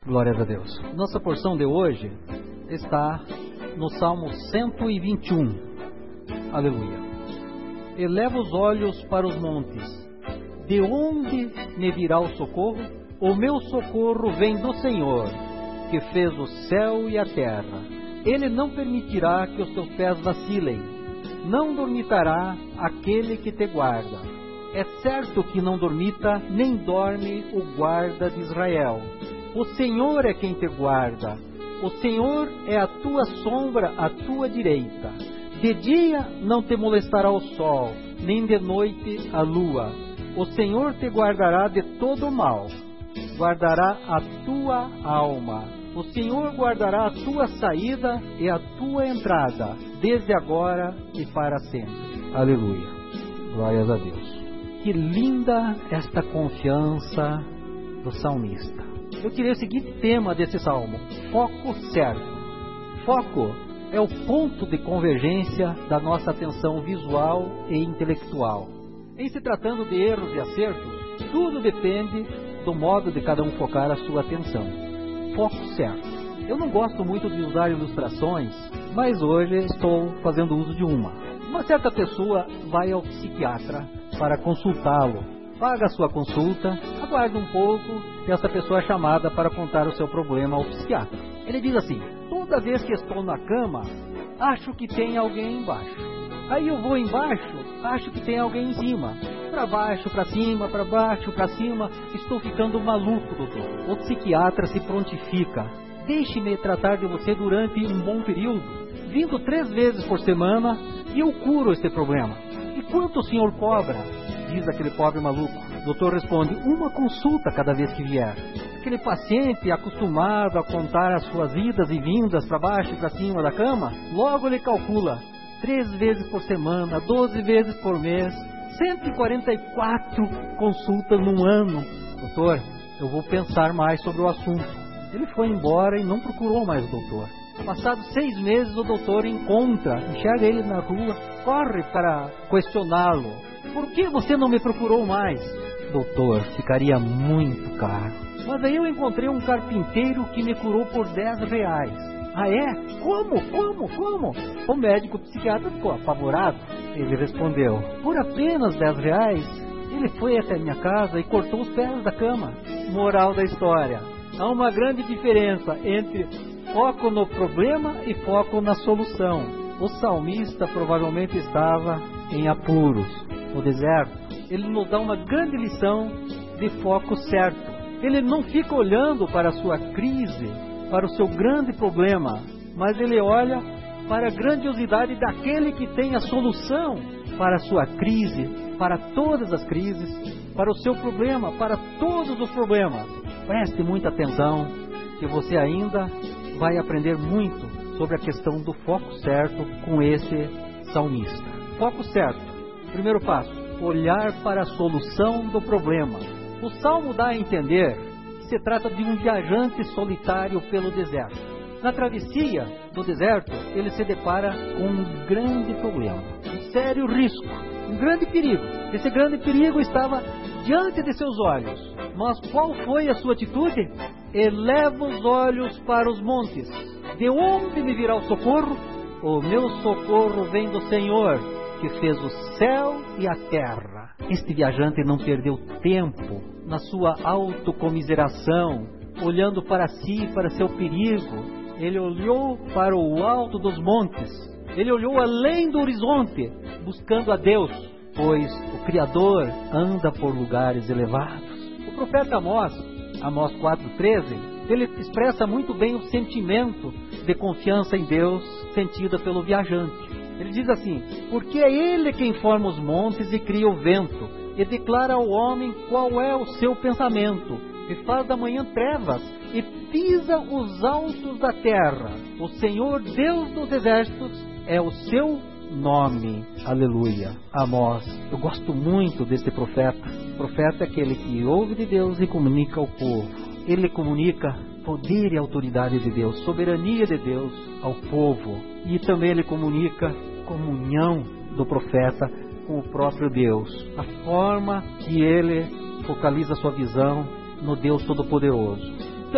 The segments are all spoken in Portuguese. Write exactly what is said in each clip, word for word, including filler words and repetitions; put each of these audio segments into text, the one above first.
Glórias a Deus. Nossa porção de hoje está no Salmo cento e vinte e um. Aleluia. Eleva os olhos para os montes. De onde me virá o socorro? O meu socorro vem do Senhor, que fez o céu e a terra. Ele não permitirá que os teus pés vacilem. Não dormitará aquele que te guarda. É certo que não dormita, nem dorme o guarda de Israel. O Senhor é quem te guarda. O Senhor é a tua sombra à tua direita. De dia não te molestará o sol, nem de noite a lua. O Senhor te guardará de todo o mal. Guardará a tua alma. O Senhor guardará a tua saída e a tua entrada, desde agora e para sempre. Aleluia. Glórias a Deus. Que linda esta confiança do salmista. Eu tirei o seguinte tema desse salmo: foco certo. Foco é o ponto de convergência da nossa atenção visual e intelectual. Em se tratando de erros e acertos, tudo depende do modo de cada um focar a sua atenção. Foco certo. Eu não gosto muito de usar ilustrações, mas hoje estou fazendo uso de uma. Uma certa pessoa vai ao psiquiatra para consultá-lo. Paga a sua consulta, aguarda um pouco e essa pessoa é chamada para contar o seu problema ao psiquiatra. Ele diz assim: toda vez que estou na cama, acho que tem alguém embaixo. Aí eu vou embaixo, acho que tem alguém em cima. Para baixo, para cima, para baixo, para cima. Estou ficando maluco, doutor. O psiquiatra se prontifica: deixe-me tratar de você durante um bom período, vindo três vezes por semana, e eu curo este problema. E quanto o senhor cobra? Diz aquele pobre maluco. O doutor responde: uma consulta cada vez que vier. Aquele paciente acostumado a contar as suas idas e vindas para baixo e para cima da cama, logo ele calcula: três vezes por semana, doze vezes por mês, cento e quarenta e quatro consultas num ano. Doutor, eu vou pensar mais sobre o assunto. Ele foi embora e não procurou mais o doutor. Passados seis meses, o doutor encontra, enxerga ele na rua, corre para questioná-lo: por que você não me procurou mais? Doutor, ficaria muito caro. Mas aí eu encontrei um carpinteiro que me curou por dez reais. Ah é? Como? Como? Como? O médico psiquiatra ficou apavorado. Ele respondeu: por apenas dez reais, ele foi até minha casa e cortou os pés da cama. Moral da história: há uma grande diferença entre foco no problema e foco na solução. O salmista provavelmente estava em apuros, no deserto. Ele nos dá uma grande lição de foco certo. Ele não fica olhando para a sua crise, para o seu grande problema, mas ele olha para a grandiosidade daquele que tem a solução para a sua crise, para todas as crises, para o seu problema, para todos os problemas. Preste muita atenção, que você ainda vai aprender muito sobre a questão do foco certo com esse salmista. Foco certo. Primeiro passo: olhar para a solução do problema. O salmo dá a entender que se trata de um viajante solitário pelo deserto. Na travessia do deserto, ele se depara com um grande problema, um sério risco, um grande perigo. Esse grande perigo estava diante de seus olhos. Mas qual foi a sua atitude? Eleva os olhos para os montes. De onde me virá o socorro? O meu socorro vem do Senhor, que fez o céu e a terra. Este viajante não perdeu tempo na sua autocomiseração, olhando para si, para seu perigo. Ele olhou para o alto dos montes. Ele olhou além do horizonte, buscando a Deus, pois o Criador anda por lugares elevados. O profeta Amós, Amós quatro, treze, ele expressa muito bem o sentimento de confiança em Deus sentida pelo viajante. Ele diz assim: porque é Ele quem forma os montes e cria o vento, e declara ao homem qual é o seu pensamento, e faz da manhã trevas, e pisa os altos da terra. O Senhor Deus dos exércitos é o seu nome. Aleluia. Amós. Eu gosto muito desse profeta. O profeta é aquele que ouve de Deus e comunica ao povo. Ele comunica poder e autoridade de Deus, soberania de Deus ao povo. E também ele comunica comunhão do profeta com o próprio Deus. A forma que ele focaliza sua visão no Deus Todo-Poderoso. Então,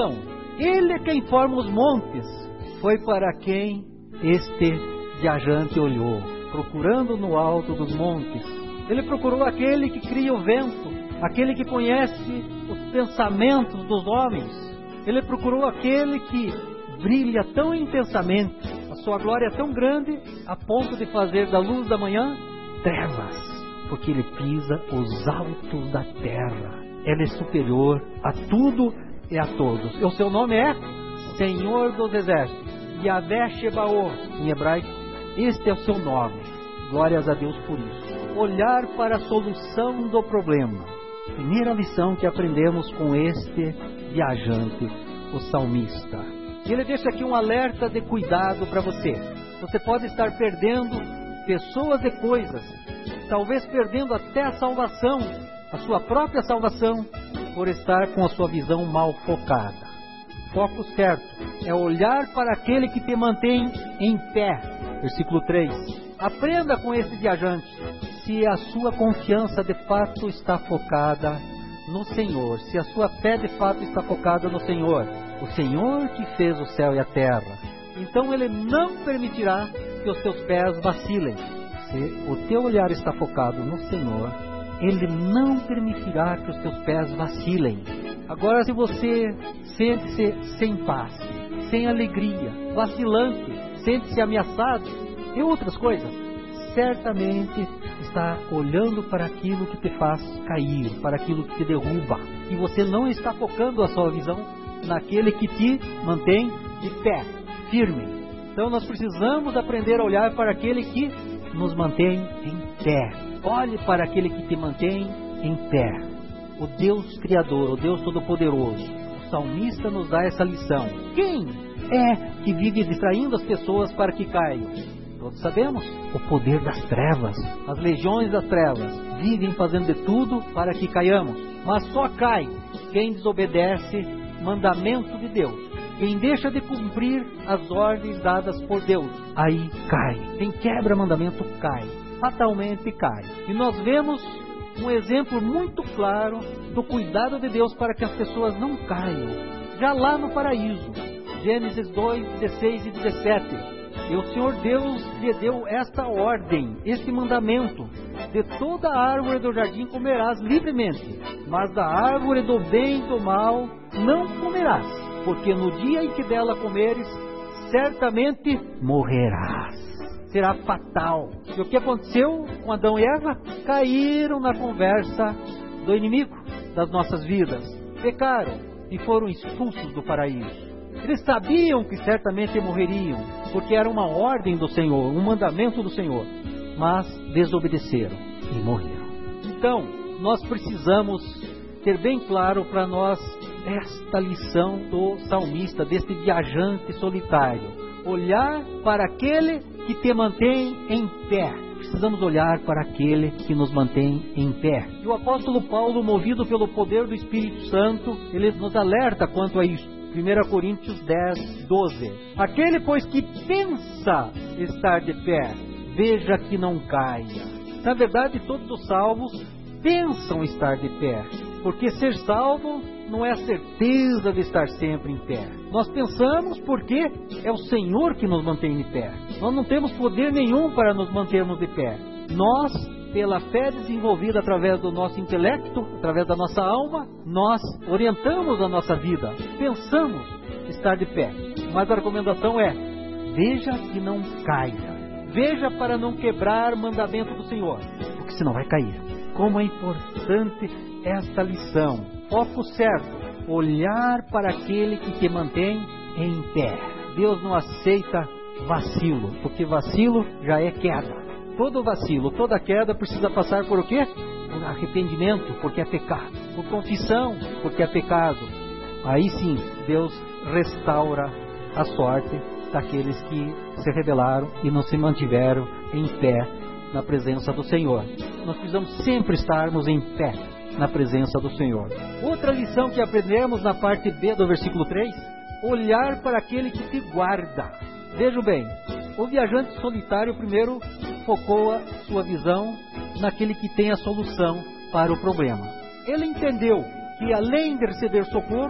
Ele é quem forma os montes. Foi para quem este viajante olhou, procurando no alto dos montes. Ele procurou aquele que cria o vento, aquele que conhece os pensamentos dos homens. Ele procurou aquele que brilha tão intensamente, a sua glória é tão grande, a ponto de fazer da luz da manhã trevas, porque ele pisa os altos da terra. Ele é superior a tudo e a todos. E o seu nome é Senhor dos Exércitos, Yahvé Shebaoth, em hebraico. Este é o seu nome. Glórias a Deus por isso. Olhar para a solução do problema. Primeira lição que aprendemos com este viajante, o salmista. Ele deixa aqui um alerta de cuidado para você. Você pode estar perdendo pessoas e coisas, talvez perdendo até a salvação, a sua própria salvação, por estar com a sua visão mal focada. Foco certo é olhar para aquele que te mantém em pé. Versículo três. Aprenda com esse viajante, se a sua confiança de fato está focada no Senhor, se a sua fé de fato está focada no Senhor, o Senhor que fez o céu e a terra, então Ele não permitirá que os teus pés vacilem. Se o teu olhar está focado no Senhor, Ele não permitirá que os teus pés vacilem. Agora, se você sente-se sem paz, sem alegria, vacilante, sente-se ameaçado e outras coisas, certamente está olhando para aquilo que te faz cair, para aquilo que te derruba, e você não está focando a sua visão naquele que te mantém de pé, firme. Então nós precisamos aprender a olhar para aquele que nos mantém em pé. Olhe para aquele que te mantém em pé, o Deus Criador, o Deus Todo-Poderoso. O salmista nos dá essa lição. Quem é que vive distraindo as pessoas para que caiam? Todos sabemos, o poder das trevas, as legiões das trevas, vivem fazendo de tudo para que caiamos. Mas só cai quem desobedece mandamento de Deus, quem deixa de cumprir as ordens dadas por Deus. Aí cai. Quem quebra mandamento cai, fatalmente cai. E nós vemos um exemplo muito claro do cuidado de Deus para que as pessoas não caiam, já lá no paraíso. Gênesis dois, dezesseis e dezessete. E o Senhor Deus lhe deu esta ordem, este mandamento: de toda árvore do jardim comerás livremente, mas da árvore do bem e do mal não comerás, porque no dia em que dela comeres, certamente morrerás. Será fatal. E o que aconteceu com Adão e Eva? Caíram na conversa do inimigo das nossas vidas, pecaram e foram expulsos do paraíso. Eles sabiam que certamente morreriam, porque era uma ordem do Senhor, um mandamento do Senhor, mas desobedeceram e morreram. Então, nós precisamos ter bem claro para nós esta lição do salmista, deste viajante solitário. Olhar para aquele que te mantém em pé. Precisamos olhar para aquele que nos mantém em pé. E o apóstolo Paulo, movido pelo poder do Espírito Santo, ele nos alerta quanto a isso. primeira Coríntios dez, doze. Aquele, pois, que pensa estar de pé, veja que não caia. Na verdade, todos os salvos pensam estar de pé, porque ser salvo não é a certeza de estar sempre em pé. Nós pensamos porque é o Senhor que nos mantém de pé. Nós não temos poder nenhum para nos mantermos de pé. Nós, pela fé desenvolvida através do nosso intelecto, através da nossa alma, nós orientamos a nossa vida, pensamos estar de pé. Mas a recomendação é: veja que não caia. Veja para não quebrar o mandamento do Senhor, porque senão vai cair. Como é importante esta lição. Foco certo, olhar para aquele que te mantém em pé. Deus não aceita vacilo, porque vacilo já é queda. Todo vacilo, toda queda precisa passar por o quê? Por arrependimento, porque é pecado. Por confissão, porque é pecado. Aí sim, Deus restaura a sorte daqueles que se rebelaram e não se mantiveram em pé na presença do Senhor. Nós precisamos sempre estarmos em pé na presença do Senhor. Outra lição que aprendemos na parte B do versículo três: olhar para aquele que te guarda. Vejam bem, o viajante solitário primeiro focou a sua visão naquele que tem a solução para o problema. Ele entendeu que, além de receber socorro,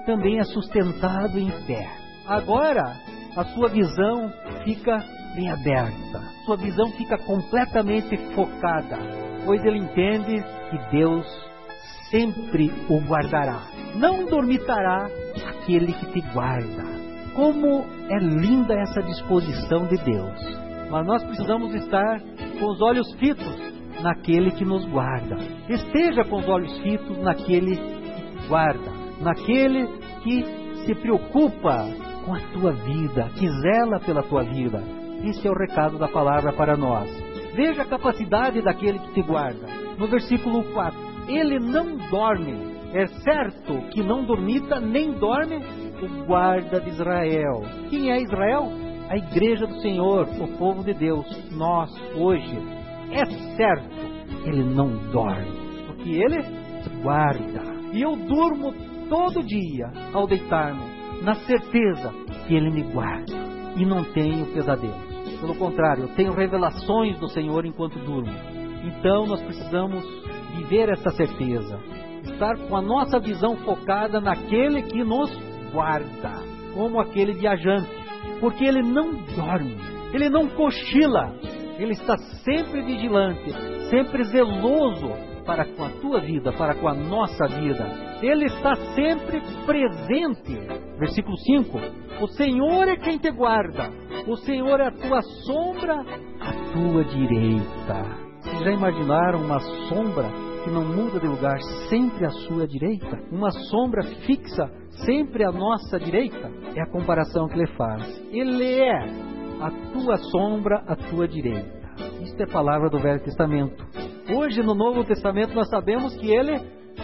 também é sustentado em pé. Agora, a sua visão fica bem aberta, sua visão fica completamente focada, pois ele entende que Deus sempre o guardará. Não dormitará aquele que te guarda. Como é linda essa disposição de Deus. Mas nós precisamos estar com os olhos fitos naquele que nos guarda. Esteja com os olhos fitos naquele que te guarda, naquele que se preocupa com a tua vida, que zela pela tua vida. Esse é o recado da palavra para nós. Veja a capacidade daquele que te guarda. No versículo quatro, ele não dorme. É certo que não dormita nem dorme o guarda de Israel. Quem é Israel? A igreja do Senhor, o povo de Deus. Nós, hoje, é certo, ele não dorme, porque ele guarda. E eu durmo todo dia ao deitar-me, na certeza que ele me guarda. E não tenho pesadelos. Pelo contrário, eu tenho revelações do Senhor enquanto durmo. Então nós precisamos viver essa certeza, estar com a nossa visão focada naquele que nos guarda, como aquele viajante, porque ele não dorme, ele não cochila, ele está sempre vigilante, sempre zeloso para com a tua vida, para com a nossa vida. Ele está sempre presente. Versículo cinco, o Senhor é quem te guarda, o Senhor é a tua sombra, a tua direita. Vocês já imaginaram uma sombra que não muda de lugar, sempre à sua direita? Uma sombra fixa, sempre à nossa direita? É a comparação que ele faz. Ele é a tua sombra, a tua direita. Isto é palavra do Velho Testamento. Hoje, no Novo Testamento, nós sabemos que ele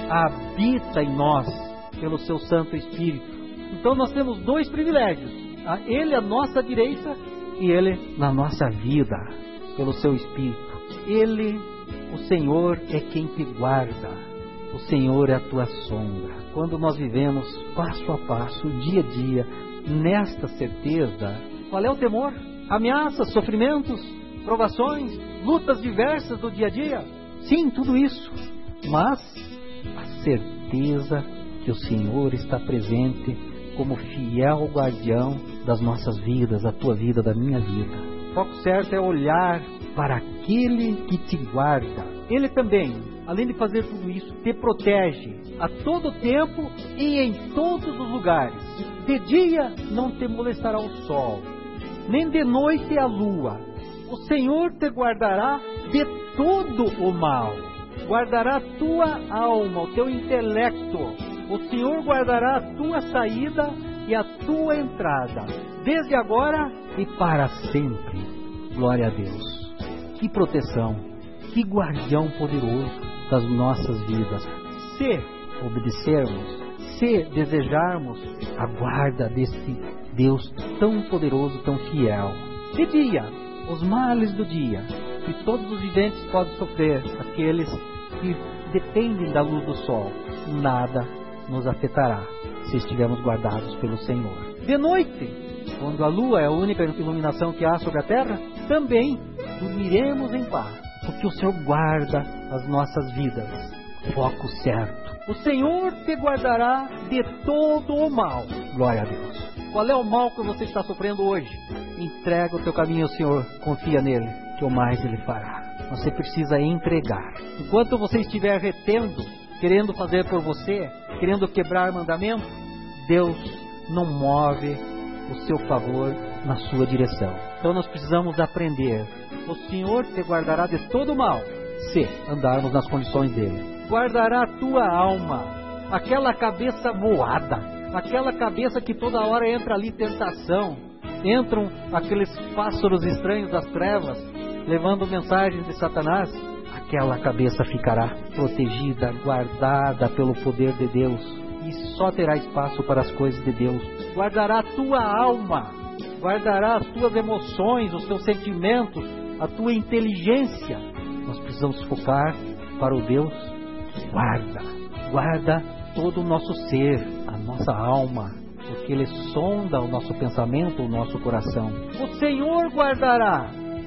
habita em nós, pelo seu Santo Espírito. Então nós temos dois privilégios. Ele à nossa direita e ele na nossa vida, pelo seu Espírito. Ele, o Senhor, é quem te guarda. O Senhor é a tua sombra. Quando nós vivemos passo a passo, dia a dia, nesta certeza, qual é o temor? Ameaças, sofrimentos, provações, lutas diversas do dia a dia? Sim, tudo isso. Mas a certeza que o Senhor está presente como fiel guardião das nossas vidas, da tua vida, da minha vida. O foco certo é olhar para aquele que te guarda. Ele também, além de fazer tudo isso, te protege a todo tempo e em todos os lugares. De dia não te molestará o sol, nem de noite a lua. O Senhor te guardará de todo o mal. Guardará a tua alma, o teu intelecto. O Senhor guardará a tua saída e a tua entrada, desde agora e para sempre. Glória a Deus. Que proteção, que guardião poderoso das nossas vidas. Se obedecermos, se desejarmos a guarda deste Deus tão poderoso, tão fiel. De dia, os males do dia, que todos os viventes podem sofrer, aqueles que dependem da luz do sol, nada nos afetará se estivermos guardados pelo Senhor. De noite, quando a lua é a única iluminação que há sobre a terra, também dormiremos em paz, porque o Senhor guarda as nossas vidas. Foco certo. O Senhor te guardará de todo o mal. Glória a Deus. Qual é o mal que você está sofrendo hoje? Entrega o teu caminho ao Senhor, confia nele, que o mais ele fará. Você precisa entregar. Enquanto você estiver retendo, querendo fazer por você, querendo quebrar mandamento, Deus não move o seu favor na sua direção. Então nós precisamos aprender. O Senhor te guardará de todo mal, se andarmos nas condições dele. Guardará a tua alma, aquela cabeça moada, aquela cabeça que toda hora entra ali tentação, entram aqueles pássaros estranhos das trevas, levando mensagens de Satanás. Aquela cabeça ficará protegida, guardada pelo poder de Deus, e só terá espaço para as coisas de Deus. Guardará a tua alma, guardará as tuas emoções, os teus sentimentos, a tua inteligência. Nós precisamos focar para o Deus que guarda, guarda todo o nosso ser, a nossa alma, porque Ele sonda o nosso pensamento, o nosso coração. O Senhor guardará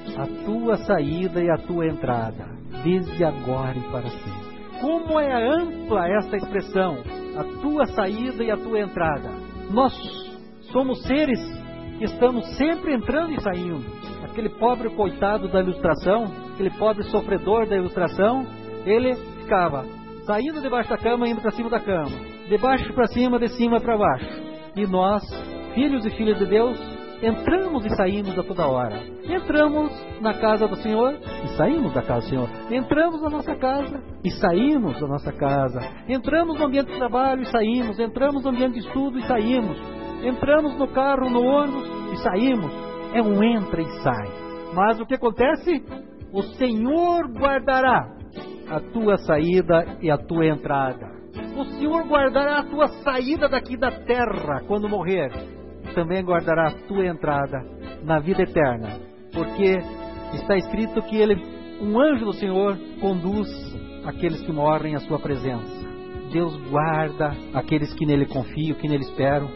a tua saída e a tua entrada, desde agora e para sempre. Como é ampla esta expressão, a tua saída e a tua entrada. Nós somos seres que estamos sempre entrando e saindo. Aquele pobre coitado da ilustração, aquele pobre sofredor da ilustração, ele ficava saindo debaixo da cama, indo para cima da cama, de baixo para cima, de cima para baixo. E nós, filhos e filhas de Deus, entramos e saímos a toda hora. Entramos na casa do Senhor e saímos da casa do Senhor. Entramos na nossa casa e saímos da nossa casa. Entramos no ambiente de trabalho e saímos. Entramos no ambiente de estudo e saímos. Entramos no carro, no ônibus e saímos. É um entra e sai. Mas o que acontece? O Senhor guardará a tua saída e a tua entrada. O Senhor guardará a tua saída daqui da terra quando morrer. Também guardará a tua entrada na vida eterna. Porque está escrito que ele, um anjo do Senhor conduz aqueles que morrem à sua presença. Deus guarda aqueles que nele confiam, que nele esperam,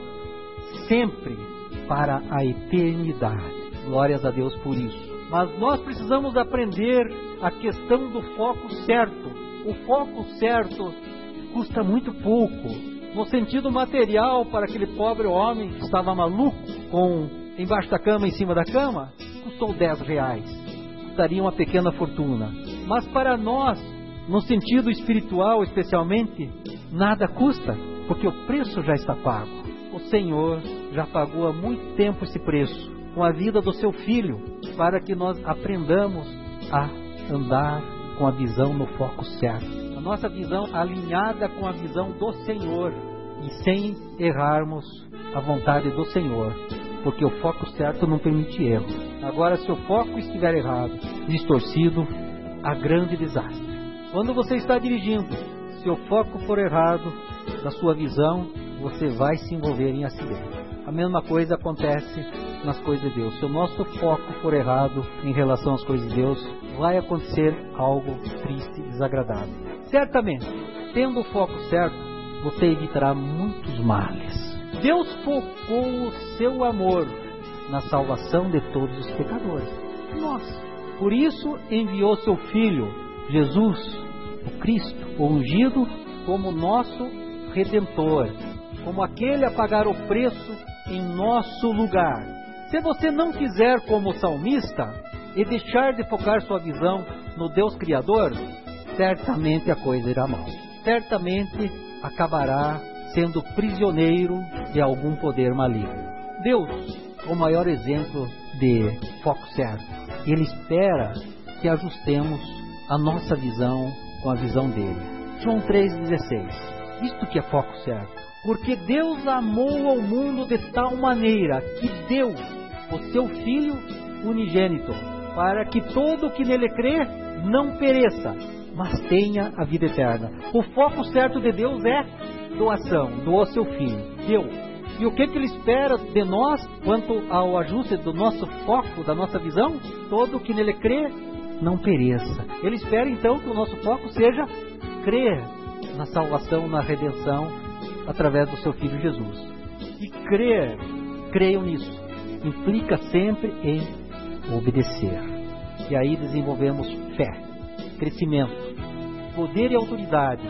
sempre para a eternidade. Glórias a Deus por isso. Mas nós precisamos aprender a questão do foco certo. O foco certo custa muito pouco. No sentido material, para aquele pobre homem que estava maluco, com embaixo da cama, em cima da cama, custou dez reais. Custaria uma pequena fortuna. Mas para nós, no sentido espiritual especialmente, nada custa, porque o preço já está pago. O Senhor já pagou há muito tempo esse preço, com a vida do seu Filho, para que nós aprendamos a andar com a visão no foco certo. A nossa visão alinhada com a visão do Senhor e sem errarmos a vontade do Senhor, porque o foco certo não permite erro. Agora, se o foco estiver errado, distorcido, há grande desastre. Quando você está dirigindo, se o foco for errado da sua visão, você vai se envolver em acidente. A mesma coisa acontece nas coisas de Deus. Se o nosso foco for errado em relação às coisas de Deus, vai acontecer algo triste e desagradável. Certamente, tendo o foco certo, você evitará muitos males. Deus focou o seu amor na salvação de todos os pecadores. Nós. Por isso, enviou seu Filho, Jesus, o Cristo, o ungido, como nosso Redentor, como aquele a pagar o preço em nosso lugar. Se você não quiser como salmista e deixar de focar sua visão no Deus Criador, certamente a coisa irá mal. Certamente acabará sendo prisioneiro de algum poder maligno. Deus, o maior exemplo de foco certo, Ele espera que ajustemos a nossa visão com a visão dele. João três dezesseis. Isto que é foco certo. Porque Deus amou ao mundo de tal maneira que deu o seu Filho unigênito, para que todo o que nele crê não pereça, mas tenha a vida eterna. O foco certo de Deus é doação, doou seu Filho, deu. E o que, que Ele espera de nós quanto ao ajuste do nosso foco, da nossa visão? Todo o que nele crê não pereça. Ele espera então que o nosso foco seja crer na salvação, na redenção, através do seu Filho Jesus. E crer, creiam nisso, implica sempre em obedecer. E aí desenvolvemos fé, crescimento, poder e autoridade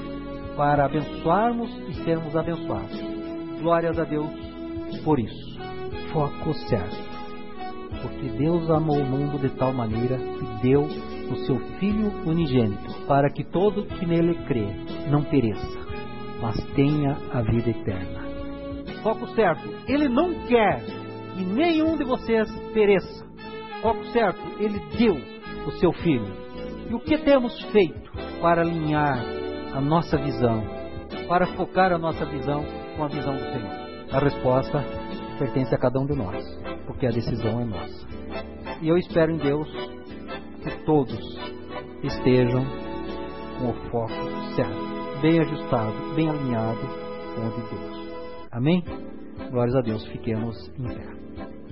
para abençoarmos e sermos abençoados. Glórias a Deus por isso. Foco certo. Porque Deus amou o mundo de tal maneira que deu o seu Filho unigênito, para que todo que nele crê não pereça, mas tenha a vida eterna. Foco certo. Ele não quer que nenhum de vocês pereça. Foco certo. Ele deu o seu Filho. E o que temos feito para alinhar a nossa visão, para focar a nossa visão com a visão do Senhor? A resposta pertence a cada um de nós, porque a decisão é nossa. E eu espero em Deus que todos estejam com o foco certo, bem ajustado, bem alinhado com o de Deus. Amém? Glórias a Deus. Fiquemos em pé.